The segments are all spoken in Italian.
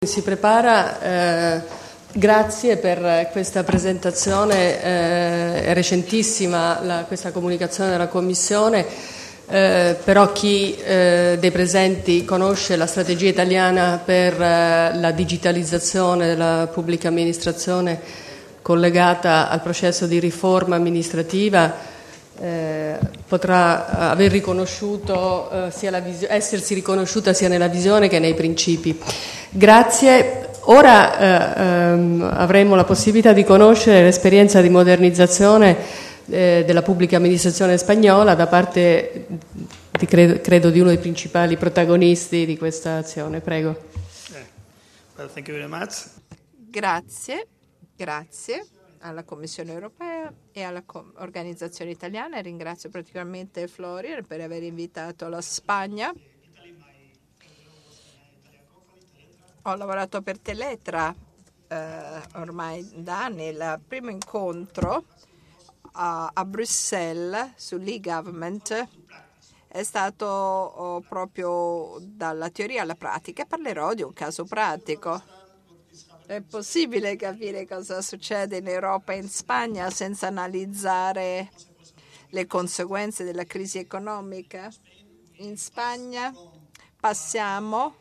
Si prepara, grazie per questa presentazione, è recentissima questa comunicazione della Commissione, però chi dei presenti conosce la strategia italiana per la digitalizzazione della pubblica amministrazione collegata al processo di riforma amministrativa potrà aver riconosciuto essersi riconosciuta sia nella visione che nei principi. Grazie. Ora avremo la possibilità di conoscere l'esperienza di modernizzazione della pubblica amministrazione spagnola da parte credo di uno dei principali protagonisti di questa azione. Prego. Well, thank you very much. Grazie alla Commissione europea e alla organizzazione italiana. Ringrazio particolarmente Florian per aver invitato la Spagna. Ho lavorato per Teletra ormai da anni. Il primo incontro a Bruxelles sull'e-government è stato proprio dalla teoria alla pratica. Parlerò di un caso pratico. È possibile capire cosa succede in Europa e in Spagna senza analizzare le conseguenze della crisi economica? In Spagna passiamo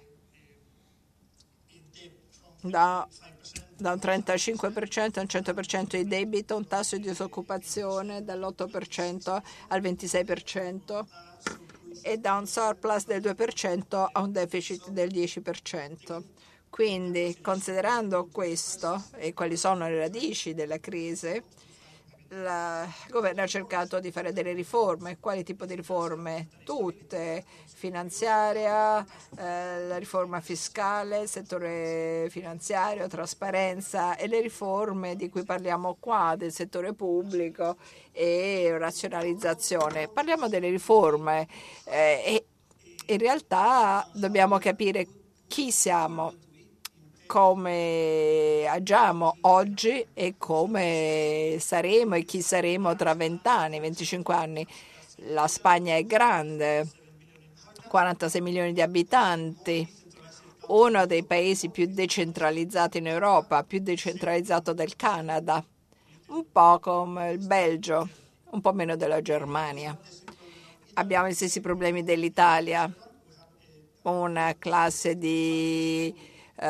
da un 35% a un 100% di debito, un tasso di disoccupazione dall'8% al 26% e da un surplus del 2% a un deficit del 10%. Quindi, considerando questo e quali sono le radici della crisi, il governo ha cercato di fare delle riforme. Quali tipo di riforme? Tutte. Finanziaria, la riforma fiscale, settore finanziario, trasparenza e le riforme di cui parliamo qua del settore pubblico e razionalizzazione. Parliamo delle riforme e in realtà dobbiamo capire chi siamo, come agiamo oggi e come saremo e chi saremo tra 20 anni, 25 anni. La Spagna è grande, 46 milioni di abitanti, uno dei paesi più decentralizzati in Europa, più decentralizzato del Canada, un po' come il Belgio, un po' meno della Germania. Abbiamo gli stessi problemi dell'Italia, una classe di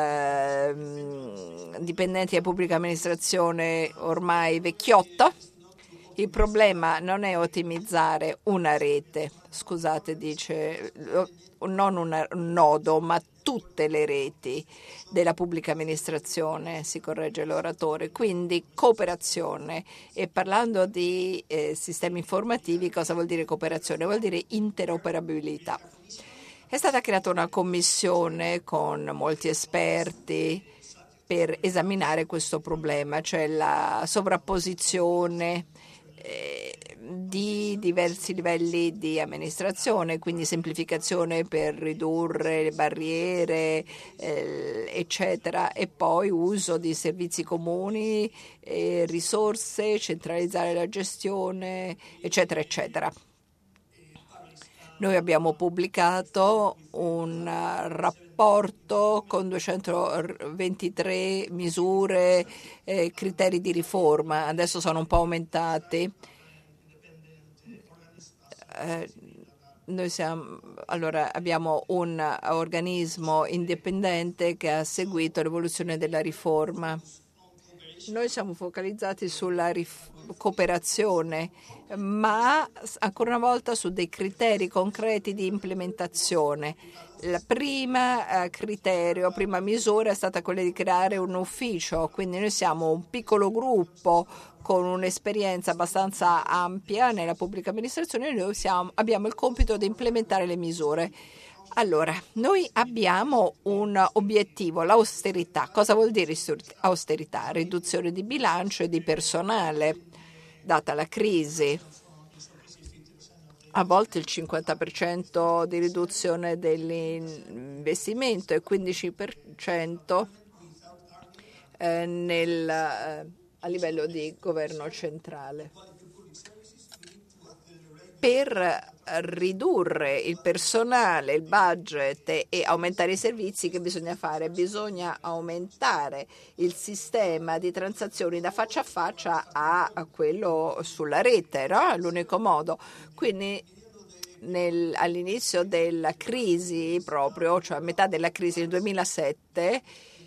dipendenti della pubblica amministrazione ormai vecchiotta. Il problema non è ottimizzare una rete, scusate, dice, non un nodo, ma tutte le reti della pubblica amministrazione, si corregge l'oratore, quindi cooperazione. E parlando di sistemi informativi, cosa vuol dire cooperazione? Vuol dire interoperabilità. È stata creata una commissione con molti esperti per esaminare questo problema, cioè la sovrapposizione di diversi livelli di amministrazione, quindi semplificazione per ridurre le barriere, eccetera, e poi uso di servizi comuni, risorse, centralizzare la gestione, eccetera, eccetera. Noi abbiamo pubblicato un rapporto con 223 misure, criteri di riforma. Adesso sono un po' aumentati. Abbiamo un organismo indipendente che ha seguito l'evoluzione della riforma. Noi siamo focalizzati sulla cooperazione, ma ancora una volta su dei criteri concreti di implementazione. La prima misura è stata quella di creare un ufficio, quindi noi siamo un piccolo gruppo con un'esperienza abbastanza ampia nella pubblica amministrazione e noi abbiamo il compito di implementare le misure. Allora, noi abbiamo un obiettivo, l'austerità. Cosa vuol dire austerità? Riduzione di bilancio e di personale, data la crisi. A volte il 50% di riduzione dell'investimento e 15% a livello di governo centrale. Per ridurre il personale, il budget e aumentare i servizi, che bisogna fare? Bisogna aumentare il sistema di transazioni da faccia a faccia a quello sulla rete, no? È l'unico modo. Quindi all'inizio della crisi, proprio, cioè a metà della crisi nel 2007,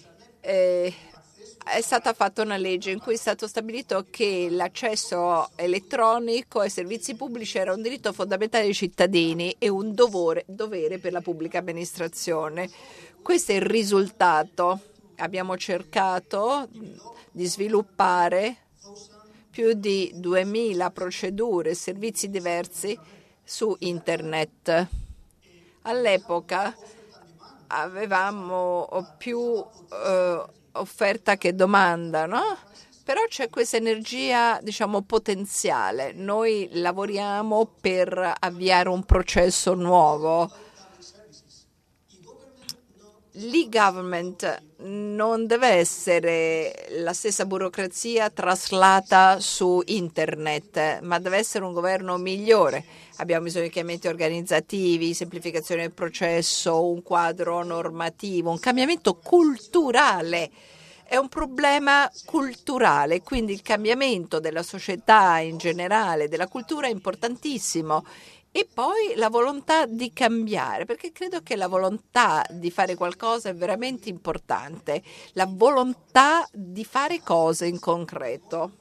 è stata fatta una legge in cui è stato stabilito che l'accesso elettronico ai servizi pubblici era un diritto fondamentale dei cittadini e un dovere per la pubblica amministrazione. Questo è il risultato. Abbiamo cercato di sviluppare più di 2000 procedure e servizi diversi su internet. All'epoca avevamo più offerta che domanda, no? Però c'è questa energia, diciamo, potenziale. Noi lavoriamo per avviare un processo nuovo. L'e-government non deve essere la stessa burocrazia traslata su internet, ma deve essere un governo migliore. Abbiamo bisogno di cambiamenti organizzativi, semplificazione del processo, un quadro normativo, un cambiamento culturale. È un problema culturale, quindi il cambiamento della società in generale, della cultura è importantissimo. E poi la volontà di cambiare, perché credo che la volontà di fare qualcosa è veramente importante, la volontà di fare cose in concreto.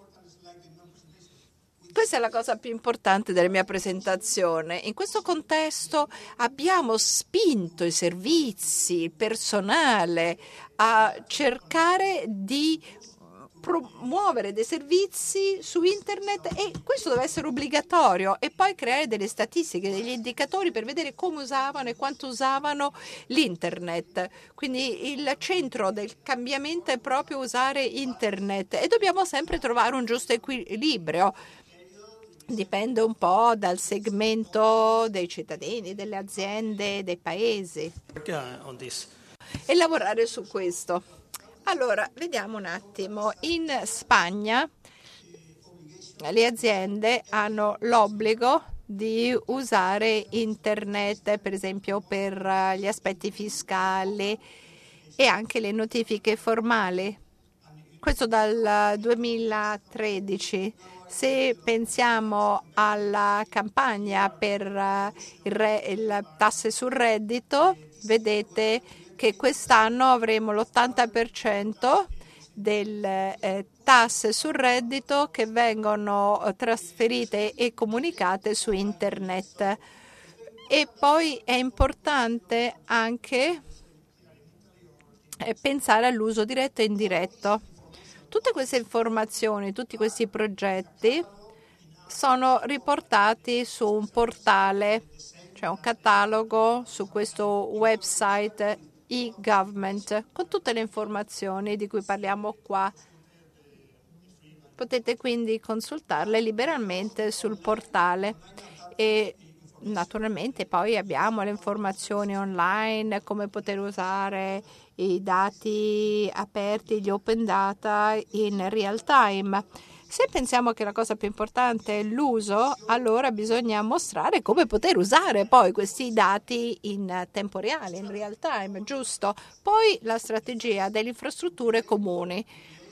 Questa è la cosa più importante della mia presentazione. In questo contesto abbiamo spinto i servizi, il personale a cercare di promuovere dei servizi su internet, e questo deve essere obbligatorio, e poi creare delle statistiche, degli indicatori per vedere come usavano e quanto usavano l'internet. Quindi il centro del cambiamento è proprio usare internet e dobbiamo sempre trovare un giusto equilibrio. Dipende un po' dal segmento dei cittadini, delle aziende, dei paesi, On this. e lavorare su questo. Allora, vediamo un attimo. In Spagna le aziende hanno l'obbligo di usare internet, per esempio per gli aspetti fiscali e anche le notifiche formali. Questo dal 2013. Se pensiamo alla campagna per le tasse sul reddito, vedete che quest'anno avremo l'80% delle tasse sul reddito che vengono trasferite e comunicate su internet. E poi è importante anche pensare all'uso diretto e indiretto. Tutte queste informazioni, tutti questi progetti sono riportati su un portale, cioè un catalogo su questo website e-government con tutte le informazioni di cui parliamo qua. Potete quindi consultarle liberamente sul portale e naturalmente poi abbiamo le informazioni online, come poter usare i dati aperti, gli open data in real time. Se pensiamo che la cosa più importante è l'uso, allora bisogna mostrare come poter usare poi questi dati in tempo reale, in real time, giusto? Poi la strategia delle infrastrutture comuni.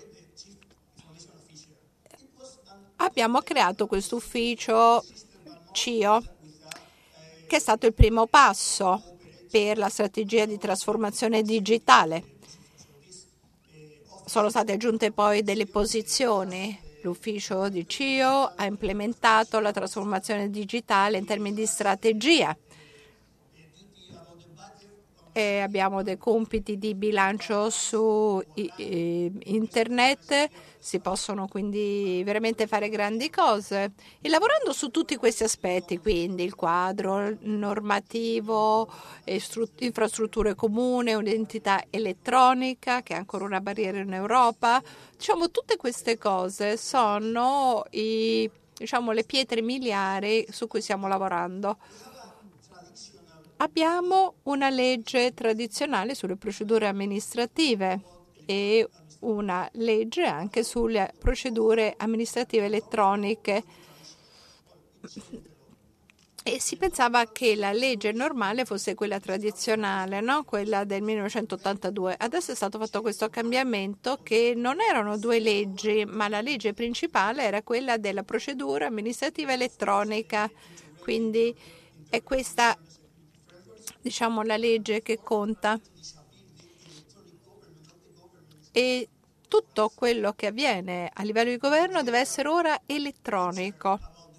Abbiamo creato questo ufficio CIO, che è stato il primo passo per la strategia di trasformazione digitale. Sono state aggiunte poi delle posizioni. L'ufficio di CIO ha implementato la trasformazione digitale in termini di strategia. E abbiamo dei compiti di bilancio su internet, si possono quindi veramente fare grandi cose. E lavorando su tutti questi aspetti, quindi il quadro normativo, infrastrutture comuni, un'identità elettronica che è ancora una barriera in Europa, diciamo tutte queste cose sono le pietre miliari su cui stiamo lavorando. Abbiamo una legge tradizionale sulle procedure amministrative e una legge anche sulle procedure amministrative elettroniche. E si pensava che la legge normale fosse quella tradizionale, no? Quella del 1982. Adesso è stato fatto questo cambiamento che non erano due leggi, ma la legge principale era quella della procedura amministrativa elettronica. Quindi è questa, diciamo, la legge che conta. E tutto quello che avviene a livello di governo deve essere ora elettronico.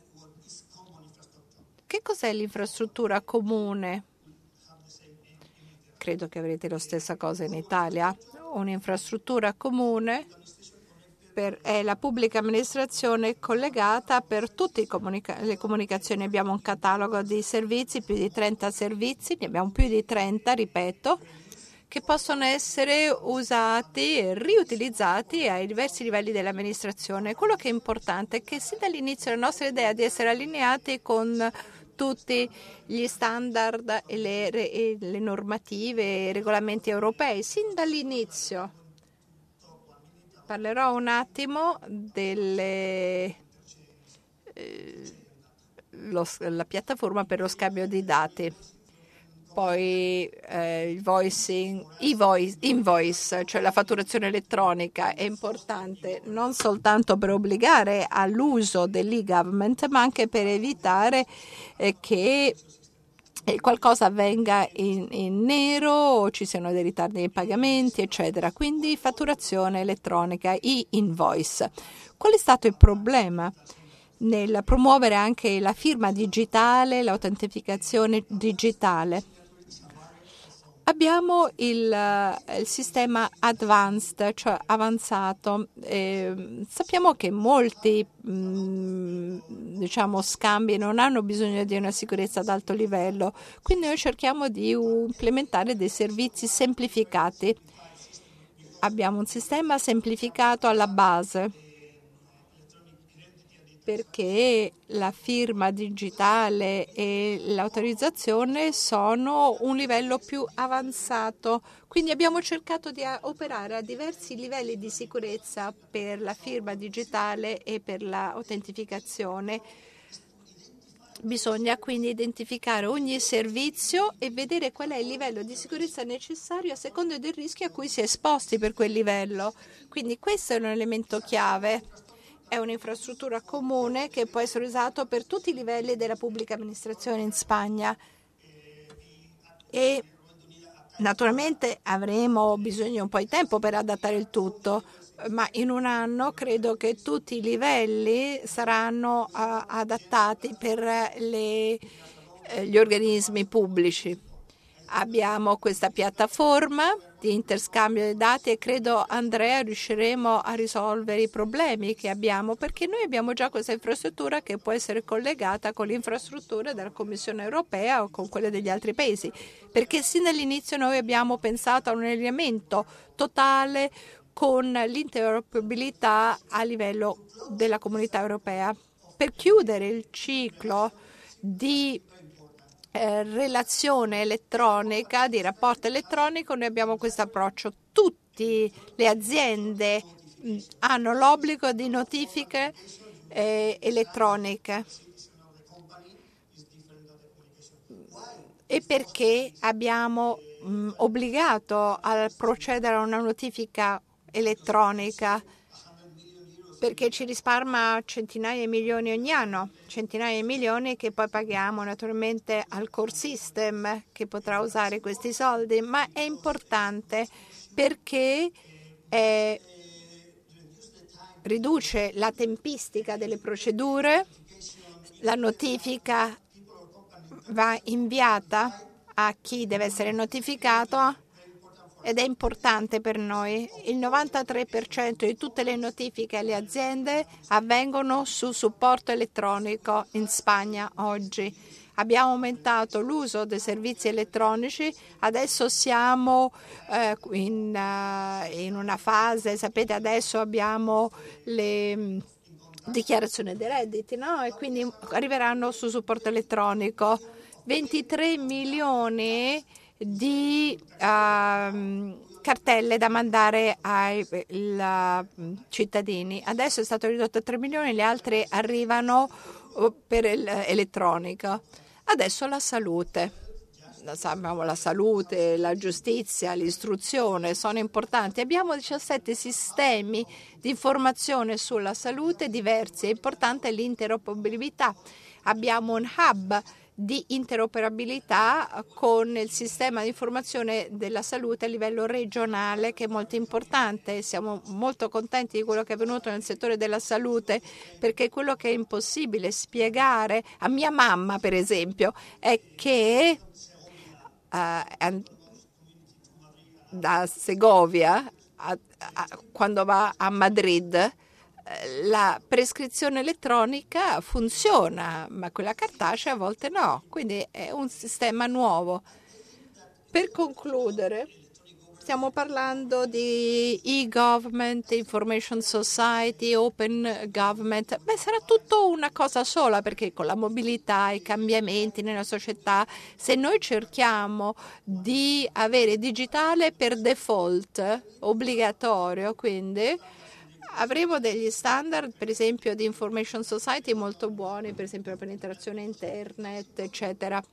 Che cos'è l'infrastruttura comune? Credo che avrete la stessa cosa in Italia. Un'infrastruttura comune è la pubblica amministrazione collegata per tutte le comunicazioni. Abbiamo un catalogo di servizi, più di 30 servizi, ne abbiamo più di 30, ripeto, che possono essere usati e riutilizzati ai diversi livelli dell'amministrazione. Quello che è importante è che sin dall'inizio la nostra idea è di essere allineati con tutti gli standard e le normative e i regolamenti europei, sin dall'inizio. Parlerò un attimo della piattaforma per lo scambio di dati. Poi invoice, cioè la fatturazione elettronica, è importante non soltanto per obbligare all'uso dell'e-government, ma anche per evitare che qualcosa avvenga in nero o ci siano dei ritardi nei pagamenti, eccetera. Quindi fatturazione elettronica, e-invoice. Qual è stato il problema? Nel promuovere anche la firma digitale, l'autentificazione digitale. Abbiamo il sistema advanced, cioè avanzato. Sappiamo che molti scambi non hanno bisogno di una sicurezza ad alto livello, quindi noi cerchiamo di implementare dei servizi semplificati. Abbiamo un sistema semplificato alla base, perché la firma digitale e l'autorizzazione sono un livello più avanzato. Quindi abbiamo cercato di operare a diversi livelli di sicurezza per la firma digitale e per l'autentificazione. Bisogna quindi identificare ogni servizio e vedere qual è il livello di sicurezza necessario a seconda del rischio a cui si è esposti per quel livello. Quindi questo è un elemento chiave. È un'infrastruttura comune che può essere usato per tutti i livelli della pubblica amministrazione in Spagna. E naturalmente avremo bisogno un po' di tempo per adattare il tutto, ma in un anno credo che tutti i livelli saranno adattati per gli organismi pubblici. Abbiamo questa piattaforma di interscambio dei dati e credo, Andrea, riusciremo a risolvere i problemi che abbiamo, perché noi abbiamo già questa infrastruttura che può essere collegata con l'infrastruttura della Commissione europea o con quelle degli altri paesi, perché sin dall'inizio noi abbiamo pensato a un allineamento totale con l'interoperabilità a livello della comunità europea. Per chiudere il ciclo di relazione elettronica, di rapporto elettronico, noi abbiamo questo approccio. Tutte le aziende hanno l'obbligo di notifiche elettroniche. E perché abbiamo obbligato a procedere a una notifica elettronica? Perché ci risparmia centinaia di milioni ogni anno, centinaia di milioni che poi paghiamo naturalmente al core system che potrà usare questi soldi, ma è importante perché riduce la tempistica delle procedure, la notifica va inviata a chi deve essere notificato. Ed è importante per noi. Il 93% di tutte le notifiche alle aziende avvengono su supporto elettronico in Spagna oggi. Abbiamo aumentato l'uso dei servizi elettronici, adesso siamo in una fase, sapete, adesso abbiamo le dichiarazioni dei redditi, no? E quindi arriveranno su supporto elettronico. 23 milioni di cartelle da mandare ai cittadini. Adesso è stato ridotto a 3 milioni, le altre arrivano per elettronica. Adesso la salute. Sappiamo la salute, la giustizia, l'istruzione sono importanti. Abbiamo 17 sistemi di informazione sulla salute diversi. È importante l'interoperabilità. Abbiamo un hub di interoperabilità con il sistema di informazione della salute a livello regionale, che è molto importante. Siamo molto contenti di quello che è avvenuto nel settore della salute, perché quello che è impossibile spiegare a mia mamma, per esempio, è che da Segovia quando va a Madrid la prescrizione elettronica funziona, ma quella cartacea a volte no, quindi è un sistema nuovo. Per concludere, stiamo parlando di e-government, information society, open government. Sarà tutto una cosa sola, perché con la mobilità, i cambiamenti nella società, se noi cerchiamo di avere digitale per default, obbligatorio, quindi avremo degli standard, per esempio, di information society molto buoni, per esempio la penetrazione internet, eccetera.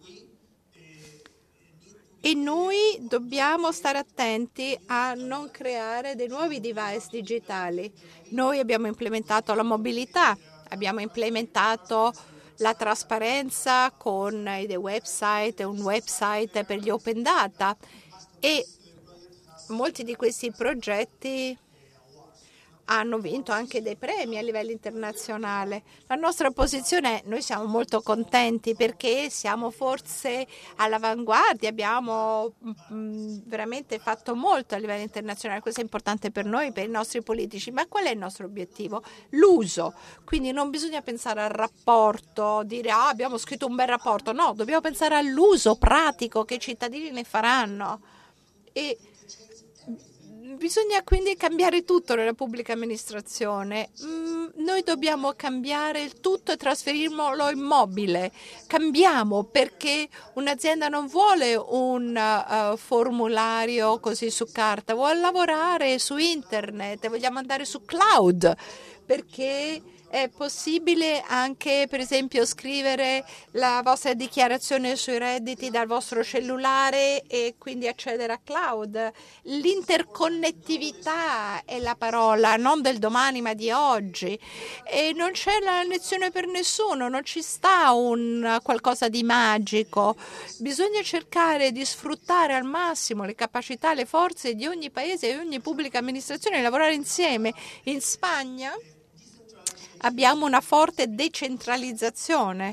E noi dobbiamo stare attenti a non creare dei nuovi device digitali. Noi abbiamo implementato la mobilità, abbiamo implementato la trasparenza con dei website, un website per gli open data, e molti di questi progetti hanno vinto anche dei premi a livello internazionale. La nostra posizione è: noi siamo molto contenti perché siamo forse all'avanguardia, abbiamo veramente fatto molto a livello internazionale. Questo è importante per noi, per i nostri politici. Ma qual è il nostro obiettivo? L'uso. Quindi non bisogna pensare al rapporto, dire abbiamo scritto un bel rapporto. No, dobbiamo pensare all'uso pratico che i cittadini ne faranno. E bisogna quindi cambiare tutto nella pubblica amministrazione. Noi dobbiamo cambiare il tutto e trasferirlo in mobile. Cambiamo, perché un'azienda non vuole un formulario così su carta, vuole lavorare su internet, vogliamo andare su cloud, perché è possibile anche, per esempio, scrivere la vostra dichiarazione sui redditi dal vostro cellulare e quindi accedere a cloud. L'interconnettività è la parola, non del domani ma di oggi. E non c'è la lezione per nessuno, non ci sta un qualcosa di magico. Bisogna cercare di sfruttare al massimo le capacità, le forze di ogni paese e ogni pubblica amministrazione e lavorare insieme. In Spagna abbiamo una forte decentralizzazione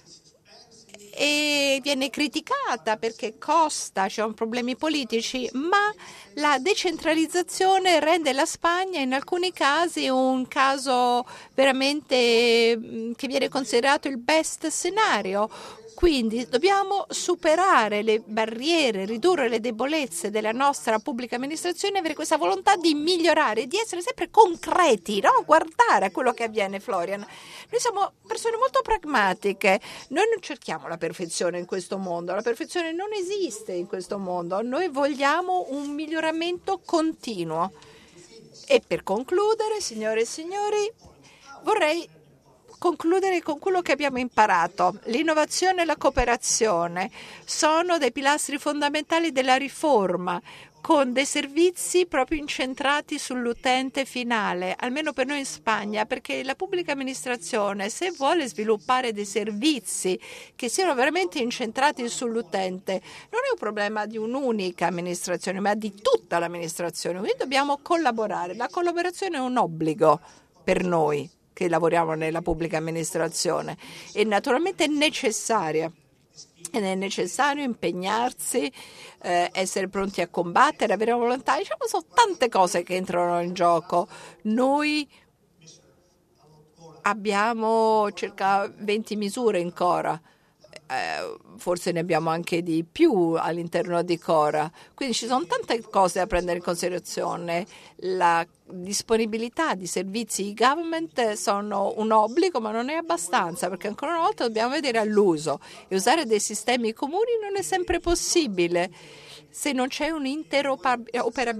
e viene criticata perché costa, ci sono problemi politici, ma la decentralizzazione rende la Spagna in alcuni casi un caso veramente che viene considerato il best scenario. Quindi dobbiamo superare le barriere, ridurre le debolezze della nostra pubblica amministrazione e avere questa volontà di migliorare, di essere sempre concreti, no? Guardare a quello che avviene, Florian. Noi siamo persone molto pragmatiche, noi non cerchiamo la perfezione in questo mondo, la perfezione non esiste in questo mondo, noi vogliamo un miglioramento continuo. E per concludere, signore e signori, vorrei concludere con quello che abbiamo imparato. L'innovazione e la cooperazione sono dei pilastri fondamentali della riforma, con dei servizi proprio incentrati sull'utente finale, almeno per noi in Spagna, perché la pubblica amministrazione, se vuole sviluppare dei servizi che siano veramente incentrati sull'utente, non è un problema di un'unica amministrazione, ma di tutta l'amministrazione. Quindi dobbiamo collaborare. La collaborazione è un obbligo per noi che lavoriamo nella pubblica amministrazione e naturalmente è necessaria. Ed è necessario impegnarsi, essere pronti a combattere, avere una volontà. Diciamo, sono tante cose che entrano in gioco. Noi abbiamo circa 20 misure in Cora. Forse ne abbiamo anche di più all'interno di Cora, quindi ci sono tante cose da prendere in considerazione. La disponibilità di servizi e-government sono un obbligo, ma non è abbastanza, perché ancora una volta dobbiamo vedere all'uso e usare dei sistemi comuni non è sempre possibile se non c'è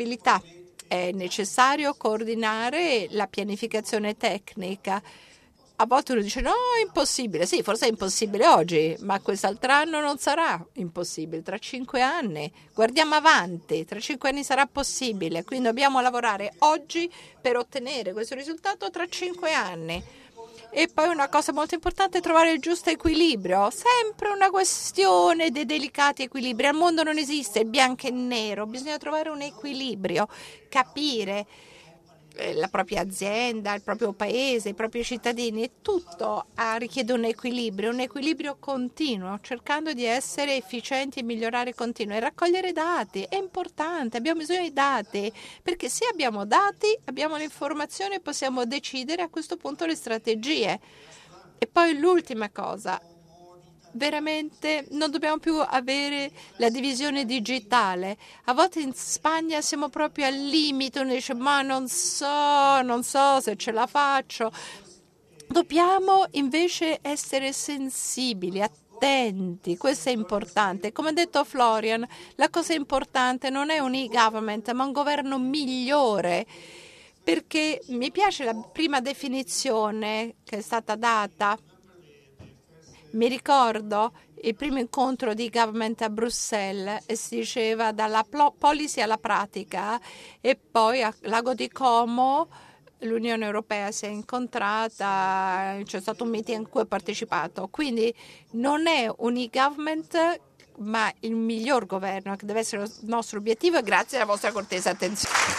un'interoperabilità. È necessario coordinare la pianificazione tecnica a volte uno dice no, è impossibile. Sì, forse è impossibile oggi, ma quest'altro anno non sarà impossibile. Tra 5 anni, guardiamo avanti, tra 5 anni sarà possibile. Quindi dobbiamo lavorare oggi per ottenere questo risultato tra 5 anni. E poi una cosa molto importante è trovare il giusto equilibrio, sempre una questione dei delicati equilibri. Al mondo non esiste il bianco e nero, bisogna trovare un equilibrio, capire la propria azienda, il proprio paese, i propri cittadini, e tutto richiede un equilibrio continuo, cercando di essere efficienti e migliorare continuo e raccogliere dati. È importante, abbiamo bisogno di dati, perché se abbiamo dati, abbiamo l'informazione e possiamo decidere a questo punto le strategie. E poi l'ultima cosa, veramente non dobbiamo più avere la divisione digitale. A volte in Spagna siamo proprio al limite, uno dice ma non so se ce la faccio. Dobbiamo invece essere sensibili, attenti, questo è importante. Come ha detto Florian, la cosa importante non è un e-government, ma un governo migliore. Perché mi piace la prima definizione che è stata data. Mi ricordo il primo incontro di government a Bruxelles e si diceva dalla policy alla pratica, e poi a Lago di Como l'Unione Europea si è incontrata, c'è stato un meeting in cui ho partecipato. Quindi non è un e-government ma il miglior governo che deve essere il nostro obiettivo, e grazie alla vostra cortese attenzione.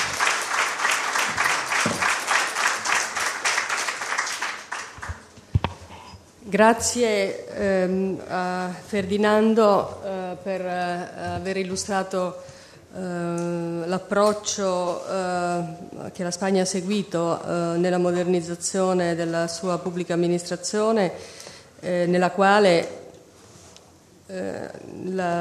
Grazie a Ferdinando per aver illustrato l'approccio che la Spagna ha seguito nella modernizzazione della sua pubblica amministrazione, nella quale